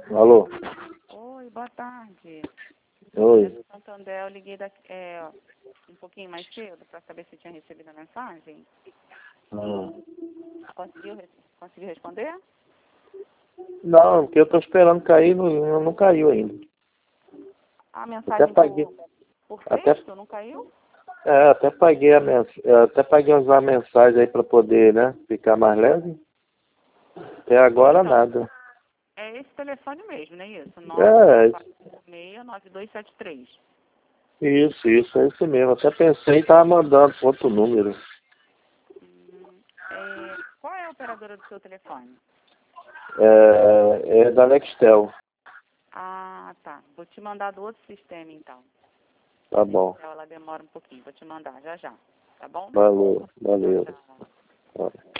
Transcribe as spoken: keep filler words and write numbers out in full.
Alô? Oi, boa tarde. Oi. Eu sou Santander, eu liguei daqui, é, um pouquinho mais cedo para saber se tinha recebido a mensagem. Hum. Conseguiu, re- conseguiu responder? Não, porque eu tô esperando cair, não, não caiu ainda. A Até mensagem paguei. por, por Até, texto não caiu? é, até paguei a mens, é, até paguei usar a mensagem aí pra poder, né, ficar mais leve. Até agora Então, nada. é esse telefone mesmo, não é isso? É, nove quatro seis, nove dois sete três. isso, isso, é isso mesmo. Até pensei em estar mandando pra outro número. Hum, é, qual é a operadora do seu telefone? É, é da Nextel. Ah, tá. Vou te mandar do outro sistema, então. Tá A bom. Nextel, ela demora um pouquinho. Vou te mandar já já. Tá bom? Valeu, Tchau, valeu. tchau. Tá.